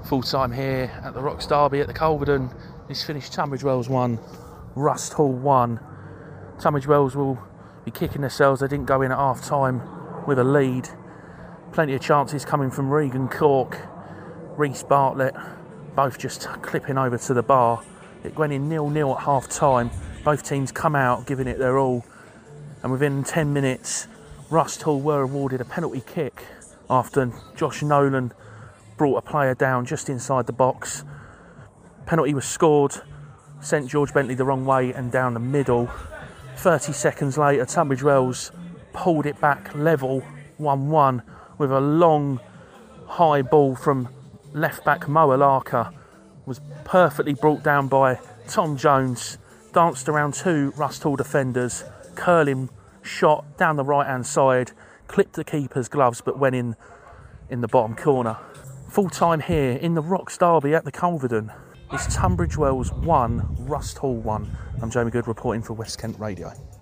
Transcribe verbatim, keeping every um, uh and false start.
Full time here at the Rocks Derby at the Culverden. This finished Tunbridge Wells one, Rust Hall one. Tunbridge Wells will be kicking themselves. They didn't go in at half time with a lead. Plenty of chances coming from Regan Cork, Reece Bartlett, both just clipping over to the bar. It went in nil nil at half time. Both teams come out giving it their all, and within ten minutes Rust Hall were awarded a penalty kick after Josh Nolan brought a player down just inside the box. Penalty was scored, sent George Bentley the wrong way and down the middle. thirty seconds later, Tunbridge Wells pulled it back level, one one, with a long high ball from left back Mo Alaka. Was perfectly brought down by Tom Jones, danced around two Rust Hall defenders, curling shot down the right hand side, clipped the keeper's gloves but went in in the bottom corner. Full time here in the Rocks Derby at the Culverden. It's Tunbridge Wells one, Rust Hall one. I'm Jamie Good reporting for West Kent Radio.